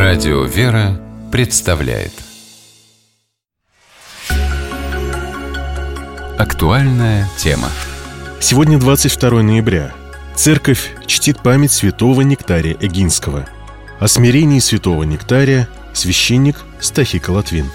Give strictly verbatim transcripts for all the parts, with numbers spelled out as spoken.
Радио «Вера» представляет актуальная тема. Сегодня двадцать второе ноября. Церковь чтит память святого Нектария Эгинского. О смирении святого Нектария священник Стахий Латвин.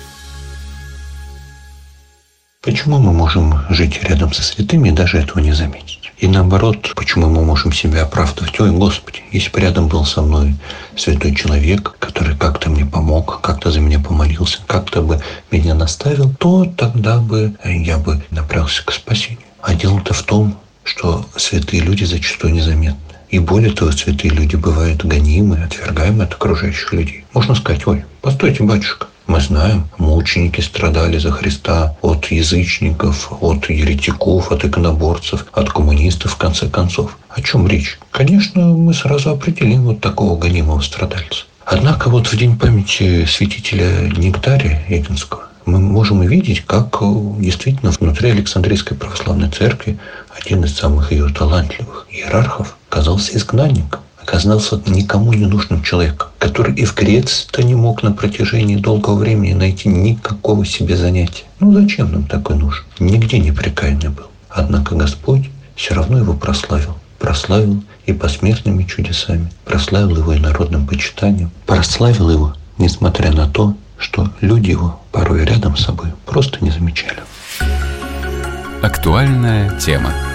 Почему мы можем жить рядом со святыми и даже этого не заметить? И наоборот, почему мы можем себя оправдывать? Ой, Господи, если бы рядом был со мной святой человек, который как-то мне помог, как-то за меня помолился, как-то бы меня наставил, то тогда бы я бы направился к спасению. А дело-то в том, что святые люди зачастую незаметны. И более того, святые люди бывают гонимы, отвергаемы от окружающих людей. Можно сказать: ой, постойте, батюшка, мы знаем, мученики страдали за Христа от язычников, от еретиков, от иконоборцев, от коммунистов, в конце концов. О чем речь? Конечно, мы сразу определим вот такого гонимого страдальца. Однако вот в день памяти святителя Нектария Эгинского мы можем увидеть, как действительно внутри Александрийской православной церкви один из самых ее талантливых иерархов оказался изгнанником, оказался никому не нужным человеком, который и в Греции-то не мог на протяжении долгого времени найти никакого себе занятия. Ну зачем нам такой нужен? Нигде не прикаянный был. Однако Господь все равно его прославил. Прославил и посмертными чудесами, прославил его и народным почитанием, прославил его, несмотря на то, что люди его порой рядом с собой просто не замечали. Актуальная тема.